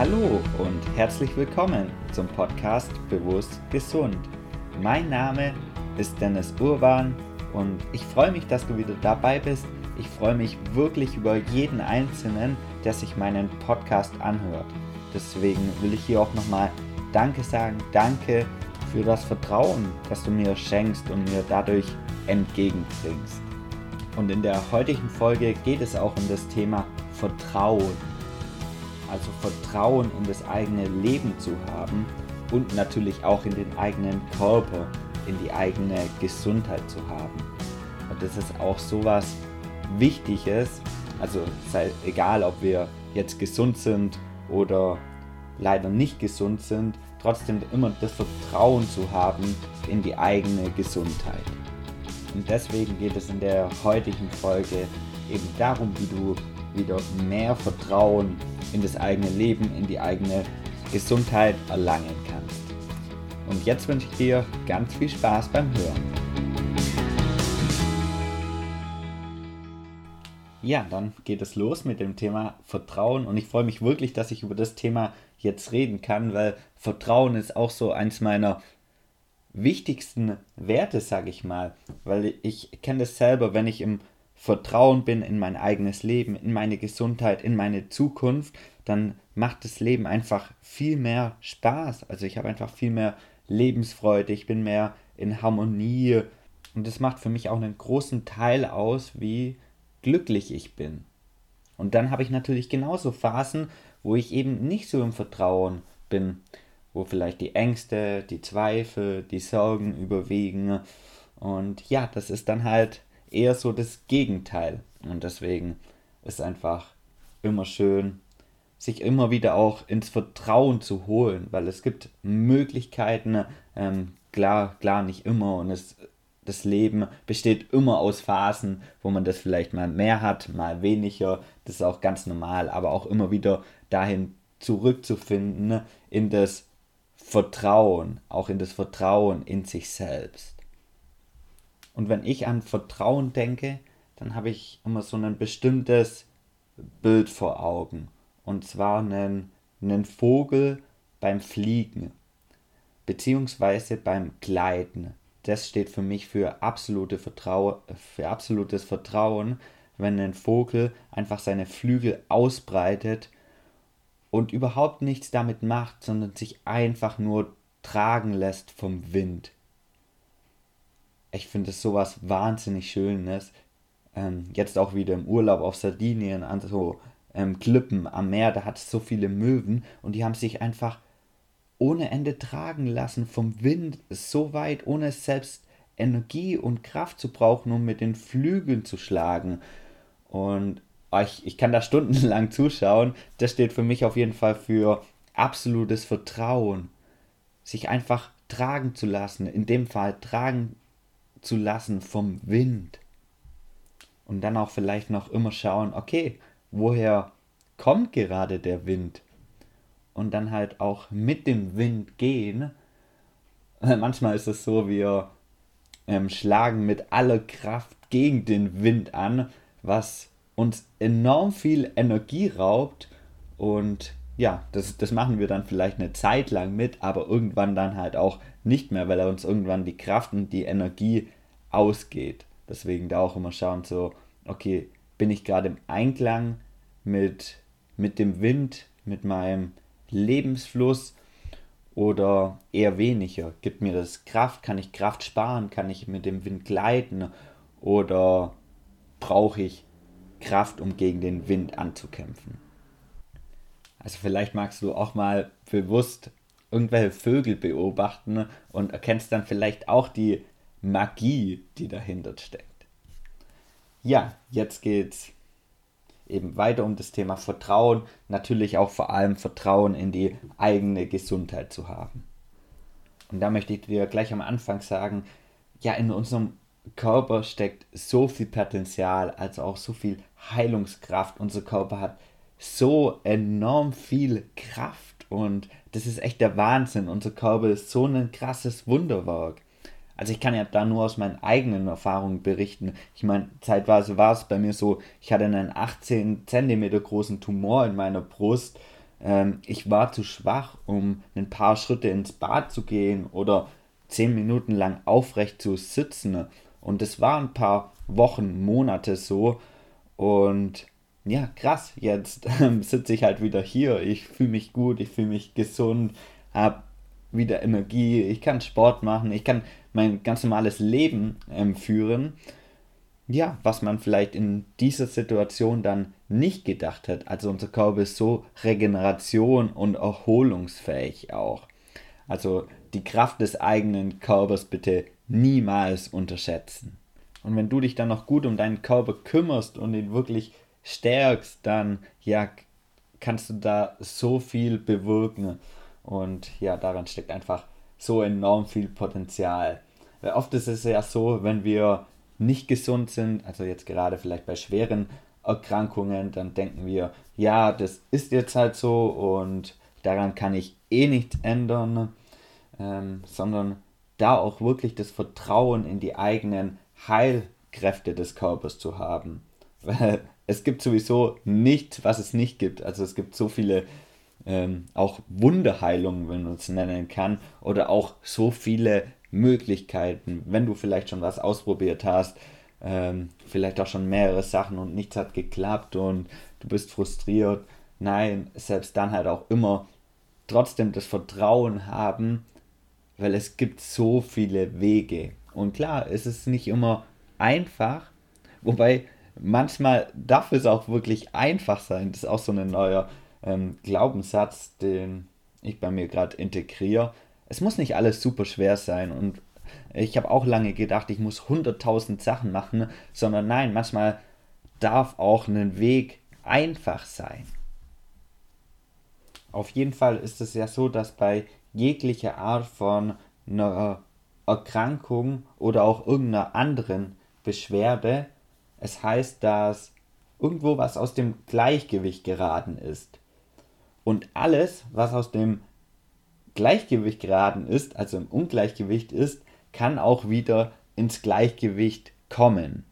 Hallo und herzlich willkommen zum Podcast Bewusst Gesund. Mein Name ist Dennis Urban und ich freue mich, dass du wieder dabei bist. Ich freue mich wirklich über jeden Einzelnen, der sich meinen Podcast anhört. Deswegen will ich hier auch nochmal Danke sagen. Danke für das Vertrauen, das du mir schenkst und mir dadurch entgegenbringst. Und in der heutigen Folge geht es auch um das Thema Vertrauen. Also Vertrauen in das eigene Leben zu haben und natürlich auch in den eigenen Körper, in die eigene Gesundheit zu haben. Und das ist auch sowas Wichtiges, also egal ob wir jetzt gesund sind oder leider nicht gesund sind, trotzdem immer das Vertrauen zu haben in die eigene Gesundheit. Und deswegen geht es in der heutigen Folge eben darum, wie du wieder mehr Vertrauen in das eigene Leben, in die eigene Gesundheit erlangen kannst. Und jetzt wünsche ich dir ganz viel Spaß beim Hören. Ja, dann geht es los mit dem Thema Vertrauen und ich freue mich wirklich, dass ich über das Thema jetzt reden kann, weil Vertrauen ist auch so eins meiner wichtigsten Werte, sage ich mal, weil ich kenne das selber, wenn ich im Vertrauen bin in mein eigenes Leben, in meine Gesundheit, in meine Zukunft, dann macht das Leben einfach viel mehr Spaß. Also ich habe einfach viel mehr Lebensfreude, ich bin mehr in Harmonie und das macht für mich auch einen großen Teil aus, wie glücklich ich bin. Und dann habe ich natürlich genauso Phasen, wo ich eben nicht so im Vertrauen bin, wo vielleicht die Ängste, die Zweifel, die Sorgen überwiegen. Und ja, das ist dann halt eher so das Gegenteil. Und deswegen ist einfach immer schön, sich immer wieder auch ins Vertrauen zu holen, weil es gibt Möglichkeiten, klar nicht immer und das Leben besteht immer aus Phasen, wo man das vielleicht mal mehr hat, mal weniger, das ist auch ganz normal, aber auch immer wieder dahin zurückzufinden in das Vertrauen, auch in das Vertrauen in sich selbst. Und wenn ich an Vertrauen denke, dann habe ich immer so ein bestimmtes Bild vor Augen. Und zwar einen Vogel beim Fliegen, beziehungsweise beim Gleiten. Das steht für mich für absolutes Vertrauen, wenn ein Vogel einfach seine Flügel ausbreitet und überhaupt nichts damit macht, sondern sich einfach nur tragen lässt vom Wind. Ich finde es sowas wahnsinnig Schönes. Jetzt auch wieder im Urlaub auf Sardinien, an so Klippen am Meer, da hat es so viele Möwen und die haben sich einfach ohne Ende tragen lassen vom Wind, so weit, ohne selbst Energie und Kraft zu brauchen, um mit den Flügeln zu schlagen. Und ich kann da stundenlang zuschauen. Das steht für mich auf jeden Fall für absolutes Vertrauen. Sich einfach tragen zu lassen, in dem Fall tragen zu lassen vom Wind. Und dann auch vielleicht noch immer schauen, okay, woher kommt gerade der Wind? Und dann halt auch mit dem Wind gehen. Manchmal ist es so, wir schlagen mit aller Kraft gegen den Wind an, was uns enorm viel Energie raubt. Und ja, das machen wir dann vielleicht eine Zeit lang mit, aber irgendwann dann halt auch nicht mehr, weil er uns irgendwann die Kraft und die Energie ausgeht. Deswegen da auch immer schauen, so, okay, bin ich gerade im Einklang mit dem Wind, mit meinem Lebensfluss oder eher weniger? Gibt mir das Kraft? Kann ich Kraft sparen? Kann ich mit dem Wind gleiten? Oder brauche ich Kraft, um gegen den Wind anzukämpfen? Also vielleicht magst du auch mal bewusst irgendwelche Vögel beobachten und erkennst dann vielleicht auch die Magie, die dahinter steckt. Ja, jetzt geht's eben weiter um das Thema Vertrauen, natürlich auch vor allem Vertrauen in die eigene Gesundheit zu haben. Und da möchte ich dir gleich am Anfang sagen, ja, in unserem Körper steckt so viel Potenzial, also auch so viel Heilungskraft. Unser Körper hat so enorm viel Kraft und das ist echt der Wahnsinn. Unser Körper ist so ein krasses Wunderwerk. Also ich kann ja da nur aus meinen eigenen Erfahrungen berichten. Ich meine, zeitweise war es bei mir so, ich hatte einen 18 cm großen Tumor in meiner Brust. Ich war zu schwach, um ein paar Schritte ins Bad zu gehen oder 10 Minuten lang aufrecht zu sitzen. Und das war ein paar Wochen, Monate so. Und ja, krass, jetzt sitze ich halt wieder hier. Ich fühle mich gut, ich fühle mich gesund, habe wieder Energie, ich kann Sport machen, ich kann mein ganz normales Leben führen. Ja, was man vielleicht in dieser Situation dann nicht gedacht hat. Also unser Körper ist so regeneration- und erholungsfähig auch. Also die Kraft des eigenen Körpers bitte niemals unterschätzen. Und wenn du dich dann noch gut um deinen Körper kümmerst und ihn wirklich stärkst, dann ja, kannst du da so viel bewirken. Und ja, daran steckt einfach so enorm viel Potenzial. Weil oft ist es ja so, wenn wir nicht gesund sind, also jetzt gerade vielleicht bei schweren Erkrankungen, dann denken wir, ja, das ist jetzt halt so und daran kann ich eh nichts ändern, sondern da auch wirklich das Vertrauen in die eigenen Heilkräfte des Körpers zu haben. Weil es gibt sowieso nichts, was es nicht gibt. Also es gibt so viele auch Wunderheilungen, wenn man es nennen kann, oder auch so viele Möglichkeiten, wenn du vielleicht schon was ausprobiert hast, vielleicht auch schon mehrere Sachen und nichts hat geklappt und du bist frustriert. Nein, selbst dann halt auch immer trotzdem das Vertrauen haben, weil es gibt so viele Wege. Und klar, es ist nicht immer einfach, wobei manchmal darf es auch wirklich einfach sein. Das ist auch so ein neuer Glaubenssatz, den ich bei mir gerade integriere. Es muss nicht alles super schwer sein und ich habe auch lange gedacht, ich muss 100.000 Sachen machen, sondern nein, manchmal darf auch ein Weg einfach sein. Auf jeden Fall ist es ja so, dass bei jeglicher Art von einer Erkrankung oder auch irgendeiner anderen Beschwerde es heißt, dass irgendwo was aus dem Gleichgewicht geraten ist. Und alles, was aus dem Gleichgewicht geraten ist, also im Ungleichgewicht ist, kann auch wieder ins Gleichgewicht kommen.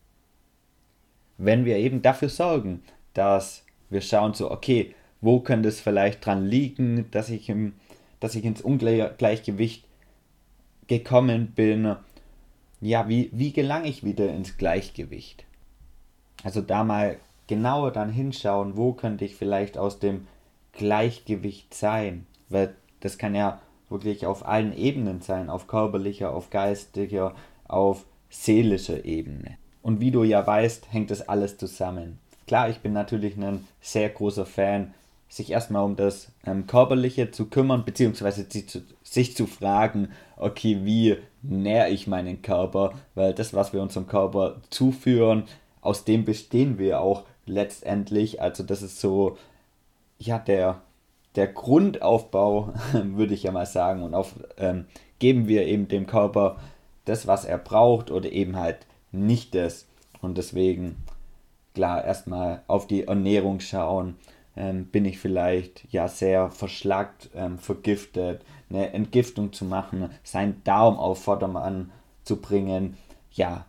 Wenn wir eben dafür sorgen, dass wir schauen so, okay, wo könnte es vielleicht dran liegen, dass ich ins Ungleichgewicht gekommen bin, ja, wie gelange ich wieder ins Gleichgewicht? Also da mal genauer dann hinschauen, wo könnte ich vielleicht aus dem Gleichgewicht sein, weil das kann ja wirklich auf allen Ebenen sein, auf körperlicher, auf geistiger, auf seelischer Ebene. Und wie du ja weißt, hängt das alles zusammen. Klar, ich bin natürlich ein sehr großer Fan, sich erstmal um das Körperliche zu kümmern, beziehungsweise sich zu fragen, okay, wie nähre ich meinen Körper, weil das, was wir unserem Körper zuführen, aus dem bestehen wir auch letztendlich. Also das ist so, ja, der Grundaufbau, würde ich ja mal sagen, und geben wir eben dem Körper das, was er braucht oder eben halt nicht das. Und deswegen, klar, erstmal auf die Ernährung schauen. Bin ich vielleicht ja sehr verschlackt, vergiftet, eine Entgiftung zu machen, seinen Darm auf Vordermann zu bringen, ja,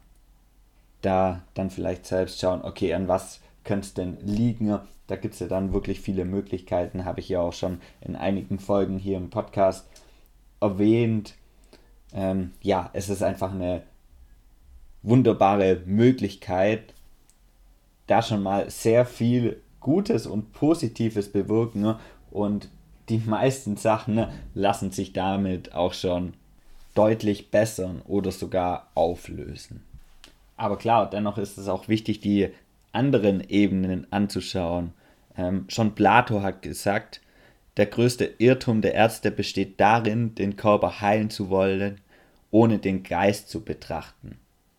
da dann vielleicht selbst schauen, okay, an was könnte es denn liegen? Da gibt es ja dann wirklich viele Möglichkeiten, habe ich ja auch schon in einigen Folgen hier im Podcast erwähnt. Ja, es ist einfach eine wunderbare Möglichkeit, da schon mal sehr viel Gutes und Positives bewirken, ne? Und die meisten Sachen, ne, lassen sich damit auch schon deutlich bessern oder sogar auflösen. Aber klar, dennoch ist es auch wichtig, die anderen Ebenen anzuschauen. Schon Plato hat gesagt, der größte Irrtum der Ärzte besteht darin, den Körper heilen zu wollen, ohne den Geist zu betrachten.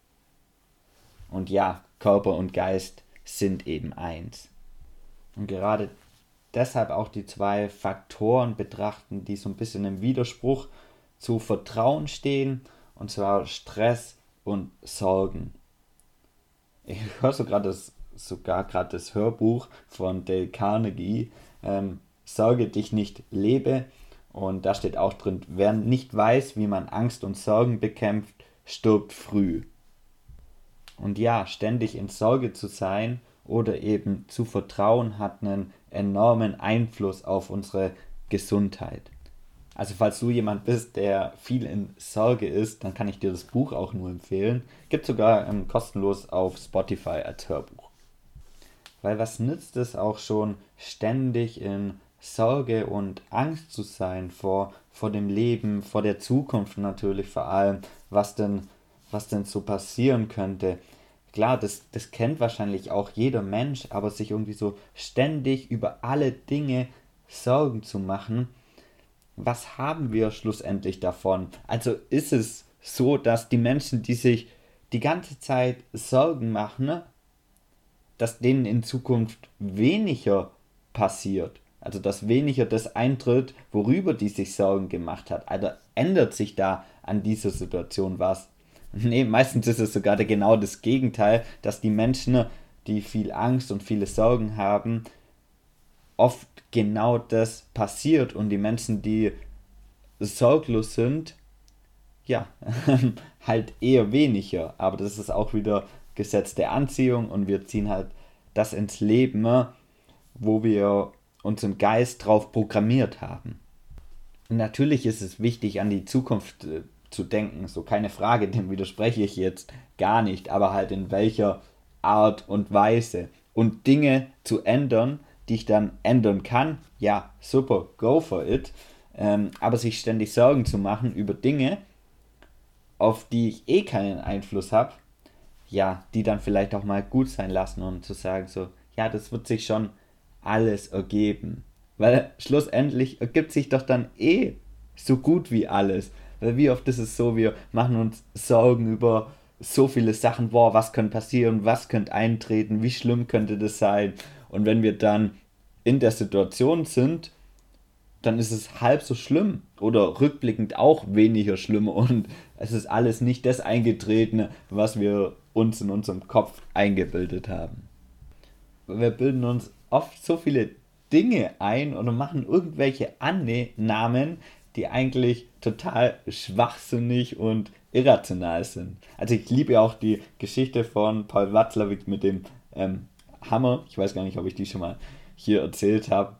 Und ja, Körper und Geist sind eben eins. Und gerade deshalb auch die zwei Faktoren betrachten, die so ein bisschen im Widerspruch zu Vertrauen stehen, und zwar Stress und Sorgen. Ich höre sogar gerade das Hörbuch von Dale Carnegie, Sorge dich nicht, lebe. Und da steht auch drin, wer nicht weiß, wie man Angst und Sorgen bekämpft, stirbt früh. Und ja, ständig in Sorge zu sein oder eben zu vertrauen hat einen enormen Einfluss auf unsere Gesundheit. Also falls du jemand bist, der viel in Sorge ist, dann kann ich dir das Buch auch nur empfehlen. Gibt sogar kostenlos auf Spotify als Hörbuch. Weil was nützt es auch schon, ständig in Sorge und Angst zu sein vor dem Leben, vor der Zukunft natürlich vor allem, was denn so passieren könnte. Klar, das kennt wahrscheinlich auch jeder Mensch, aber sich irgendwie so ständig über alle Dinge Sorgen zu machen, was haben wir schlussendlich davon? Also ist es so, dass die Menschen, die sich die ganze Zeit Sorgen machen, dass denen in Zukunft weniger passiert. Also dass weniger das eintritt, worüber die sich Sorgen gemacht hat. Also ändert sich da an dieser Situation was. Nee, meistens ist es sogar genau das Gegenteil, dass die Menschen, die viel Angst und viele Sorgen haben, oft genau das passiert und die Menschen, die sorglos sind, ja, halt eher weniger. Aber das ist auch wieder Gesetz der Anziehung und wir ziehen halt das ins Leben, wo wir unseren Geist drauf programmiert haben. Und natürlich ist es wichtig, an die Zukunft zu denken, so keine Frage, dem widerspreche ich jetzt gar nicht, aber halt in welcher Art und Weise. Und Dinge zu ändern, die ich dann ändern kann, ja, super, go for it. Aber sich ständig Sorgen zu machen über Dinge, auf die ich eh keinen Einfluss habe, ja, die dann vielleicht auch mal gut sein lassen und zu sagen so, ja, das wird sich schon alles ergeben. Weil schlussendlich ergibt sich doch dann eh so gut wie alles. Weil wie oft ist es so, wir machen uns Sorgen über so viele Sachen, boah, was könnte passieren, was könnte eintreten, wie schlimm könnte das sein. Und wenn wir dann in der Situation sind, dann ist es halb so schlimm oder rückblickend auch weniger schlimm und es ist alles nicht das eingetreten, was wir uns in unserem Kopf eingebildet haben. Wir bilden uns oft so viele Dinge ein oder machen irgendwelche Annahmen, die eigentlich total schwachsinnig und irrational sind. Also ich liebe auch die Geschichte von Paul Watzlawick mit dem Hammer. Ich weiß gar nicht, ob ich die schon mal hier erzählt habe.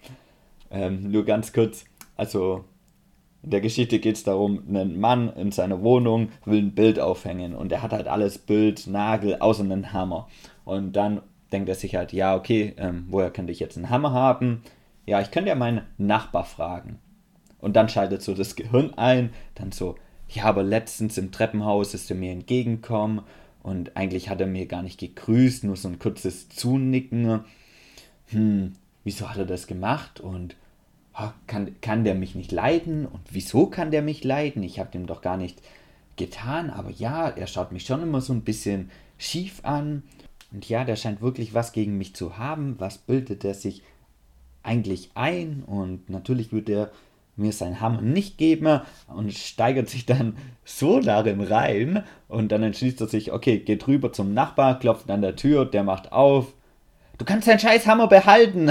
Nur ganz kurz, also in der Geschichte geht es darum, ein Mann in seiner Wohnung will ein Bild aufhängen und er hat halt alles Bild, Nagel, außer einen Hammer. Und dann denkt er sich halt, ja okay, woher könnte ich jetzt einen Hammer haben? Ja, ich könnte ja meinen Nachbar fragen. Und dann schaltet so das Gehirn ein, dann so, ja, aber letztens im Treppenhaus ist er mir entgegengekommen und eigentlich hat er mir gar nicht gegrüßt, nur so ein kurzes Zunicken. Wieso hat er das gemacht und kann der mich nicht leiden? Und wieso kann der mich leiden? Ich habe dem doch gar nicht getan, aber ja, er schaut mich schon immer so ein bisschen schief an. Und ja, der scheint wirklich was gegen mich zu haben. Was bildet er sich eigentlich ein? Und natürlich wird er mir seinen Hammer nicht geben und steigert sich dann so darin rein. Und dann entschließt er sich, okay, geht rüber zum Nachbar, klopft an der Tür, der macht auf. Du kannst deinen scheiß Hammer behalten.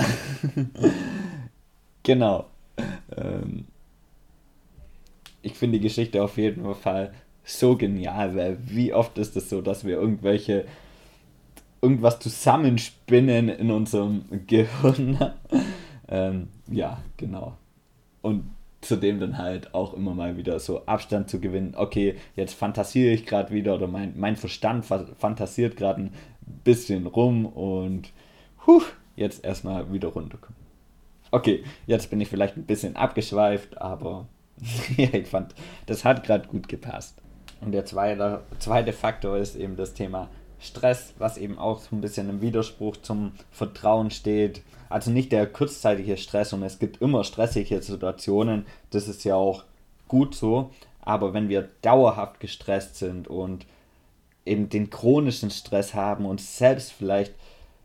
Genau. Ähm, Ich finde die Geschichte auf jeden Fall so genial, weil wie oft ist es so, dass wir irgendwas zusammenspinnen in unserem Gehirn. Ja, genau. Und zudem dann halt auch immer mal wieder so Abstand zu gewinnen. Okay, jetzt fantasiere ich gerade wieder oder mein Verstand fantasiert gerade ein bisschen rum und jetzt erstmal wieder runterkommen. Okay, jetzt bin ich vielleicht ein bisschen abgeschweift, aber ja, ich fand, das hat gerade gut gepasst. Und der zweite Faktor ist eben das Thema Stress, was eben auch so ein bisschen im Widerspruch zum Vertrauen steht. Also nicht der kurzzeitige Stress und es gibt immer stressige Situationen, das ist ja auch gut so, aber wenn wir dauerhaft gestresst sind und eben den chronischen Stress haben und selbst vielleicht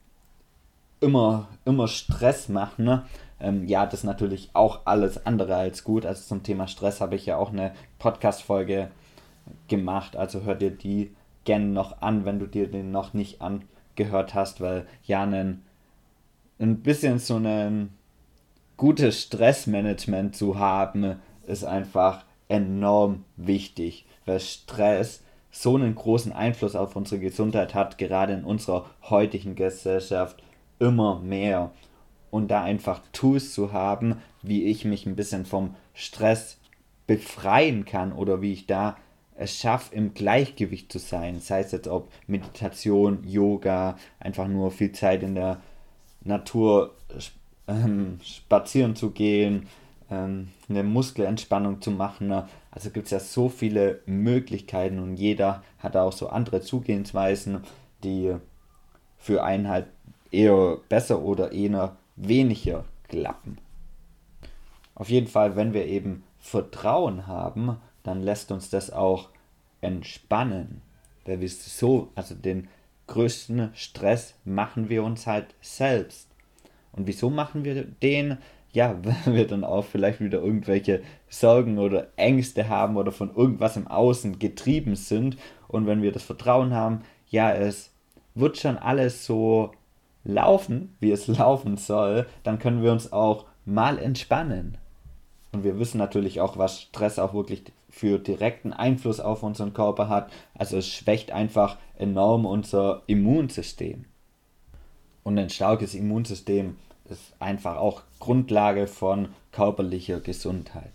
immer Stress machen, ne? Ja, das ist natürlich auch alles andere als gut. Also zum Thema Stress habe ich ja auch eine Podcast-Folge gemacht. Also hör dir die gerne noch an, wenn du dir den noch nicht angehört hast, weil ja, ein bisschen so ein gutes Stressmanagement zu haben, ist einfach enorm wichtig. Weil Stress so einen großen Einfluss auf unsere Gesundheit hat, gerade in unserer heutigen Gesellschaft immer mehr. Und da einfach Tools zu haben, wie ich mich ein bisschen vom Stress befreien kann oder wie ich da es schaffe, im Gleichgewicht zu sein. Sei es jetzt ob Meditation, Yoga, einfach nur viel Zeit in der Natur spazieren zu gehen, eine Muskelentspannung zu machen. Ne? Also gibt es ja so viele Möglichkeiten und jeder hat da auch so andere Zugehensweisen, die für einen halt eher besser oder eher weniger klappen. Auf jeden Fall, wenn wir eben Vertrauen haben, dann lässt uns das auch entspannen. Weil wir so, also den größten Stress machen wir uns halt selbst. Und wieso machen wir den? Ja, weil wir dann auch vielleicht wieder irgendwelche Sorgen oder Ängste haben oder von irgendwas im Außen getrieben sind. Und wenn wir das Vertrauen haben, ja, es wird schon alles so laufen, wie es laufen soll, dann können wir uns auch mal entspannen. Und wir wissen natürlich auch, was Stress auch wirklich für direkten Einfluss auf unseren Körper hat. Also es schwächt einfach enorm unser Immunsystem. Und ein starkes Immunsystem ist einfach auch Grundlage von körperlicher Gesundheit.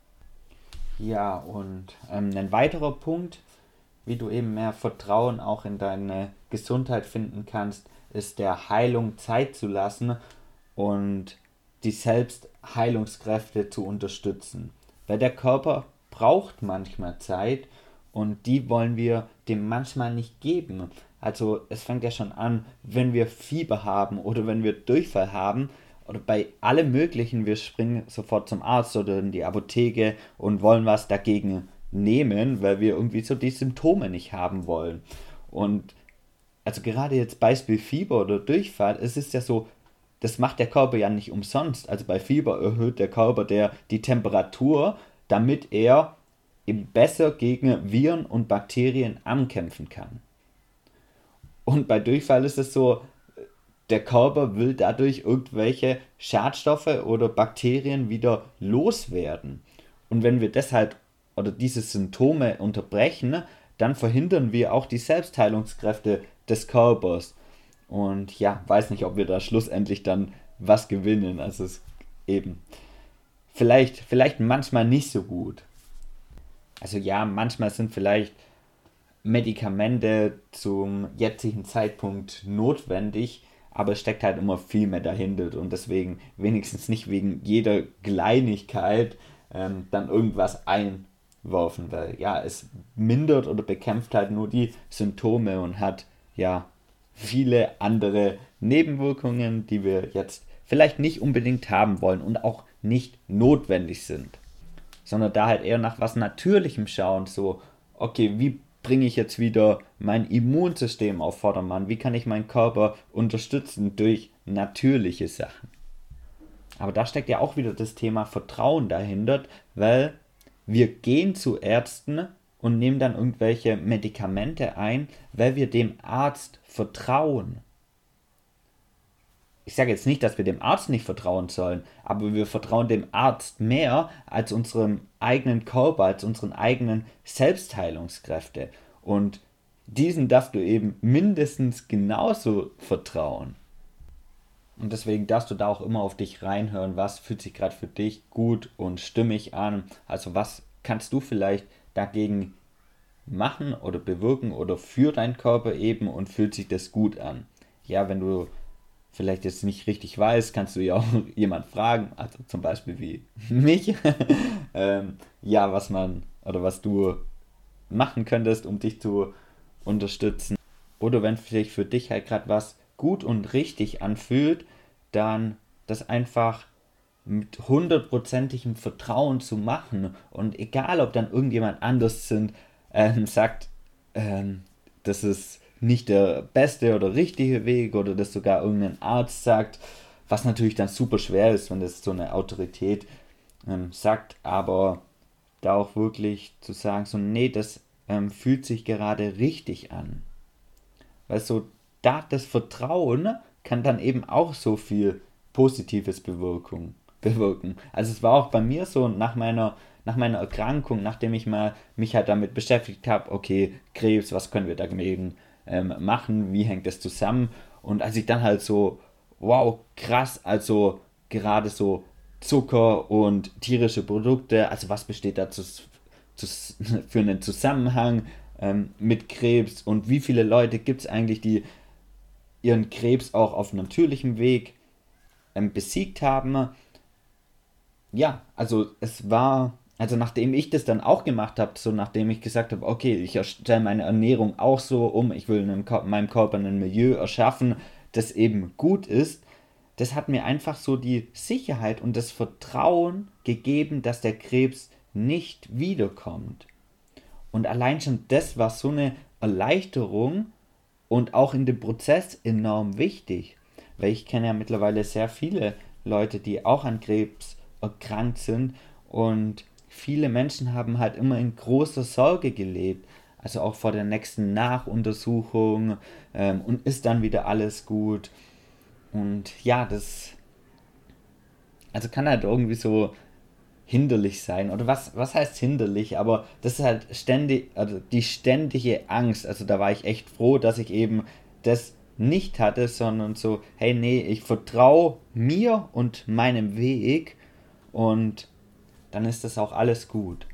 Ja, und ein weiterer Punkt, wie du eben mehr Vertrauen auch in deine Gesundheit finden kannst, ist der Heilung Zeit zu lassen und die Selbstheilungskräfte zu unterstützen. Weil der Körper braucht manchmal Zeit und die wollen wir dem manchmal nicht geben. Also es fängt ja schon an, wenn wir Fieber haben oder wenn wir Durchfall haben oder bei allem Möglichen, wir springen sofort zum Arzt oder in die Apotheke und wollen was dagegen nehmen, weil wir irgendwie so die Symptome nicht haben wollen. Und also gerade jetzt Beispiel Fieber oder Durchfall, es ist ja so, das macht der Körper ja nicht umsonst. Also bei Fieber erhöht der Körper die Temperatur, damit er eben besser gegen Viren und Bakterien ankämpfen kann. Und bei Durchfall ist es so, der Körper will dadurch irgendwelche Schadstoffe oder Bakterien wieder loswerden. Und wenn wir deshalb oder diese Symptome unterbrechen, dann verhindern wir auch die Selbstheilungskräfte des Körpers. Und ja, weiß nicht, ob wir da schlussendlich dann was gewinnen. Also es eben vielleicht manchmal nicht so gut. Also ja, manchmal sind vielleicht Medikamente zum jetzigen Zeitpunkt notwendig, aber es steckt halt immer viel mehr dahinter und deswegen wenigstens nicht wegen jeder Kleinigkeit dann irgendwas einwerfen, weil ja, es mindert oder bekämpft halt nur die Symptome und hat ja viele andere Nebenwirkungen, die wir jetzt vielleicht nicht unbedingt haben wollen und auch nicht notwendig sind, sondern da halt eher nach was Natürlichem schauen, so, okay, wie bringe ich jetzt wieder mein Immunsystem auf Vordermann, wie kann ich meinen Körper unterstützen durch natürliche Sachen. Aber da steckt ja auch wieder das Thema Vertrauen dahinter, weil wir gehen zu Ärzten und nehmen dann irgendwelche Medikamente ein, weil wir dem Arzt vertrauen. Ich sage jetzt nicht, dass wir dem Arzt nicht vertrauen sollen, aber wir vertrauen dem Arzt mehr als unserem eigenen Körper, als unseren eigenen Selbstheilungskräfte. Und diesen darfst du eben mindestens genauso vertrauen. Und deswegen darfst du da auch immer auf dich reinhören, was fühlt sich gerade für dich gut und stimmig an. Also was kannst du vielleicht dagegen machen oder bewirken oder für deinen Körper eben und fühlt sich das gut an. Ja, wenn du vielleicht jetzt nicht richtig weißt, kannst du ja auch jemand fragen, also zum Beispiel wie mich, ja, was man oder was du machen könntest, um dich zu unterstützen. Oder wenn sich für dich halt gerade was gut und richtig anfühlt, dann das einfach mit hundertprozentigem Vertrauen zu machen. Und egal, ob dann irgendjemand anders sagt, das ist nicht der beste oder richtige Weg oder das sogar irgendein Arzt sagt, was natürlich dann super schwer ist, wenn das so eine Autorität sagt, aber da auch wirklich zu sagen, so, nee, das fühlt sich gerade richtig an. Weil so, da das Vertrauen kann dann eben auch so viel Positives bewirken. Also es war auch bei mir so, nach meiner Erkrankung, nachdem ich mich halt damit beschäftigt habe, okay, Krebs, was können wir dagegen machen, wie hängt das zusammen? Und als ich dann halt so, wow, krass, also gerade so Zucker und tierische Produkte, also was besteht da zu, für einen Zusammenhang mit Krebs und wie viele Leute gibt es eigentlich, die ihren Krebs auch auf natürlichem Weg besiegt haben. Ja, also es war, also nachdem ich das dann auch gemacht habe, so nachdem ich gesagt habe, okay, ich erstelle meine Ernährung auch so um, ich will in meinem Körper ein Milieu erschaffen, das eben gut ist, das hat mir einfach so die Sicherheit und das Vertrauen gegeben, dass der Krebs nicht wiederkommt. Und allein schon das war so eine Erleichterung und auch in dem Prozess enorm wichtig. Weil ich kenne ja mittlerweile sehr viele Leute, die auch an Krebs erkrankt sind und viele Menschen haben halt immer in großer Sorge gelebt. Also auch vor der nächsten Nachuntersuchung und ist dann wieder alles gut. Und ja, das also kann halt irgendwie so hinderlich sein. Oder was heißt hinderlich? Aber das ist halt ständig, also die ständige Angst. Also da war ich echt froh, dass ich eben das nicht hatte, sondern so, hey, nee, ich vertraue mir und meinem Weg und dann ist das auch alles gut.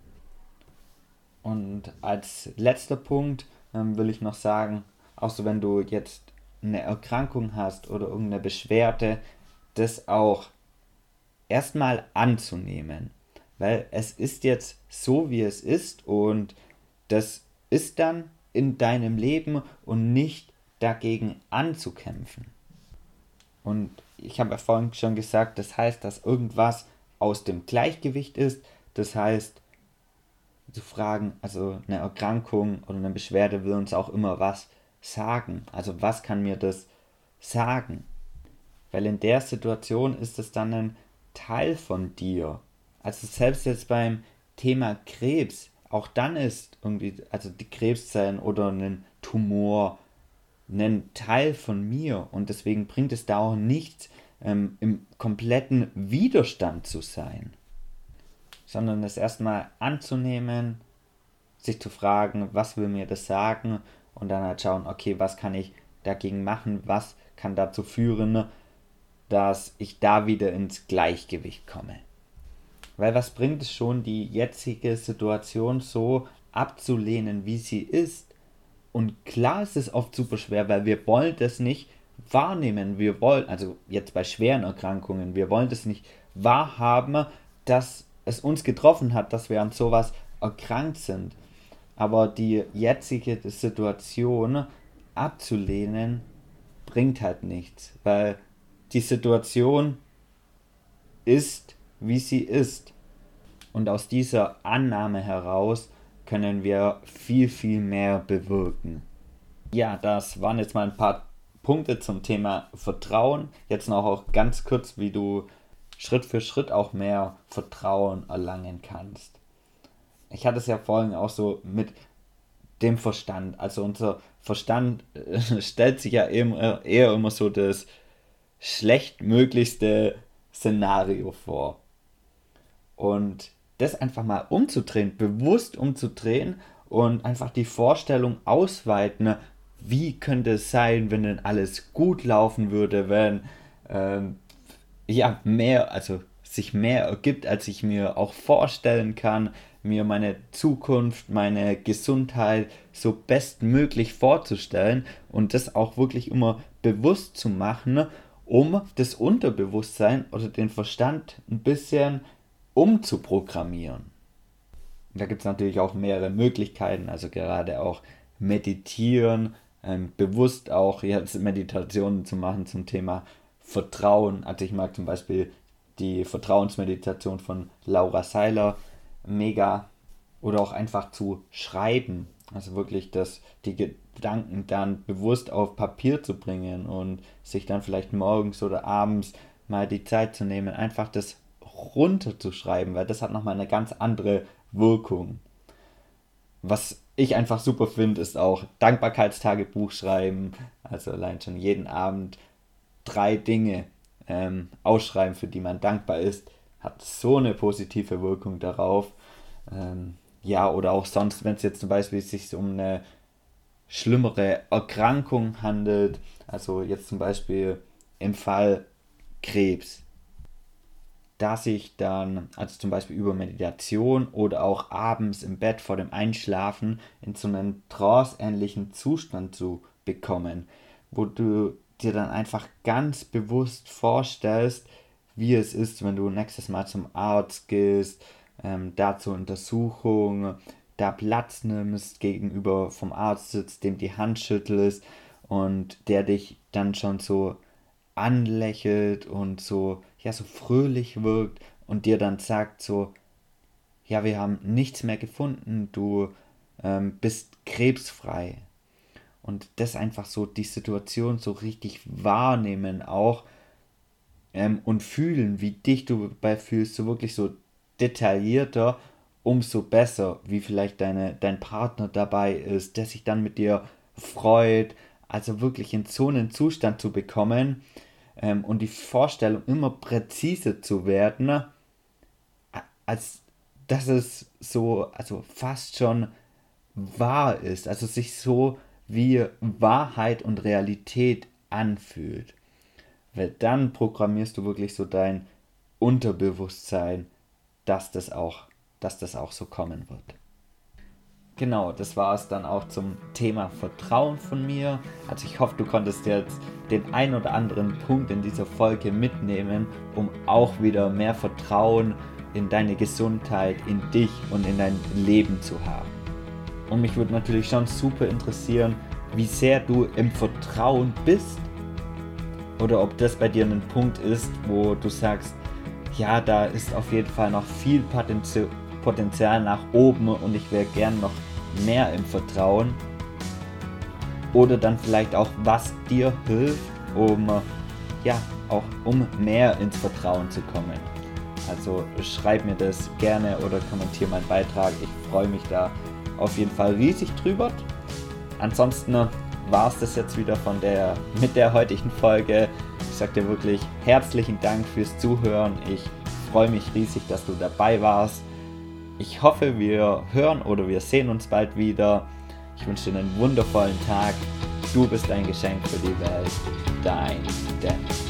Und als letzter Punkt will ich noch sagen, auch so wenn du jetzt eine Erkrankung hast oder irgendeine Beschwerde, das auch erstmal anzunehmen. Weil es ist jetzt so, wie es ist und das ist dann in deinem Leben und nicht dagegen anzukämpfen. Und ich habe ja vorhin schon gesagt, das heißt, dass irgendwas aus dem Gleichgewicht ist. Das heißt, zu fragen, also eine Erkrankung oder eine Beschwerde will uns auch immer was sagen. Also was kann mir das sagen? Weil in der Situation ist es dann ein Teil von dir. Also selbst jetzt beim Thema Krebs, auch dann ist irgendwie, also die Krebszellen oder ein Tumor ein Teil von mir und deswegen bringt es da auch nichts, im kompletten Widerstand zu sein, sondern es erstmal anzunehmen, sich zu fragen, was will mir das sagen und dann halt schauen, okay, was kann ich dagegen machen, was kann dazu führen, dass ich da wieder ins Gleichgewicht komme. Weil was bringt es schon, die jetzige Situation so abzulehnen, wie sie ist? Und klar ist es oft super schwer, weil wir wollen das nicht wahrnehmen. Wir wollen, also jetzt bei schweren Erkrankungen, wir wollen das nicht wahrhaben, dass es uns getroffen hat, dass wir an sowas erkrankt sind. Aber die jetzige Situation abzulehnen, bringt halt nichts, weil die Situation ist, wie sie ist. Und aus dieser Annahme heraus können wir viel, viel mehr bewirken. Ja, das waren jetzt mal ein paar Punkte zum Thema Vertrauen. Jetzt noch auch ganz kurz, wie du Schritt für Schritt auch mehr Vertrauen erlangen kannst. Ich hatte es ja vorhin auch so mit dem Verstand. Also unser Verstand stellt sich ja eher immer so das schlechtmöglichste Szenario vor. Und das einfach mal umzudrehen, bewusst umzudrehen und einfach die Vorstellung ausweiten, wie könnte es sein, wenn denn alles gut laufen würde, wenn ja mehr, also sich mehr ergibt, als ich mir auch vorstellen kann, mir meine Zukunft, meine Gesundheit so bestmöglich vorzustellen und das auch wirklich immer bewusst zu machen, um das Unterbewusstsein oder den Verstand ein bisschen umzuprogrammieren. Und da gibt es natürlich auch mehrere Möglichkeiten, also gerade auch meditieren, bewusst auch jetzt Meditationen zu machen zum Thema Vertrauen. Also ich mag zum Beispiel die Vertrauensmeditation von Laura Seiler mega oder auch einfach zu schreiben. Also wirklich die Gedanken dann bewusst auf Papier zu bringen und sich dann vielleicht morgens oder abends mal die Zeit zu nehmen, einfach das runterzuschreiben, weil das hat nochmal eine ganz andere Wirkung. Was ich einfach super finde, ist auch Dankbarkeitstagebuch schreiben. Also allein schon jeden Abend 3 Dinge ausschreiben, für die man dankbar ist. hat so eine positive Wirkung darauf. Ja, oder auch sonst, wenn es jetzt zum Beispiel sich um eine schlimmere Erkrankung handelt, also jetzt zum Beispiel im Fall Krebs, dass ich dann, also zum Beispiel über Meditation oder auch abends im Bett vor dem Einschlafen in so einen tranceähnlichen Zustand zu bekommen, wo du dir dann einfach ganz bewusst vorstellst, wie es ist, wenn du nächstes Mal zum Arzt gehst, da zur Untersuchung, da Platz nimmst, gegenüber vom Arzt sitzt, dem die Hand schüttelst und der dich dann schon so anlächelt und so, ja, so fröhlich wirkt und dir dann sagt so, ja, wir haben nichts mehr gefunden, du bist krebsfrei. Und das einfach so die Situation so richtig wahrnehmen auch und fühlen, wie dich du dabei fühlst, so wirklich so detaillierter, umso besser, wie vielleicht dein Partner dabei ist, der sich dann mit dir freut, also wirklich in so einen Zustand zu bekommen und die Vorstellung immer präziser zu werden, als dass es so, also fast schon wahr ist, also sich so wie Wahrheit und Realität anfühlt. Weil dann programmierst du wirklich so dein Unterbewusstsein, dass das auch, dass das auch so kommen wird. Genau, das war es dann auch zum Thema Vertrauen von mir. Also ich hoffe, du konntest jetzt den ein oder anderen Punkt in dieser Folge mitnehmen, um auch wieder mehr Vertrauen in deine Gesundheit, in dich und in dein Leben zu haben. Und mich würde natürlich schon super interessieren, wie sehr du im Vertrauen bist oder ob das bei dir ein Punkt ist, wo du sagst, ja, da ist auf jeden Fall noch viel Potenzial nach oben und ich wäre gern noch mehr im Vertrauen. Oder dann vielleicht auch, was dir hilft, um mehr ins Vertrauen zu kommen. Also schreib mir das gerne oder kommentiere meinen Beitrag. Ich freue mich da auf jeden Fall riesig drüber. Ansonsten war es das jetzt wieder mit der heutigen Folge. Ich sage dir wirklich herzlichen Dank fürs Zuhören. Ich freue mich riesig, dass du dabei warst. Ich hoffe, wir hören oder wir sehen uns bald wieder. Ich wünsche dir einen wundervollen Tag. Du bist ein Geschenk für die Welt. Dein Dennis.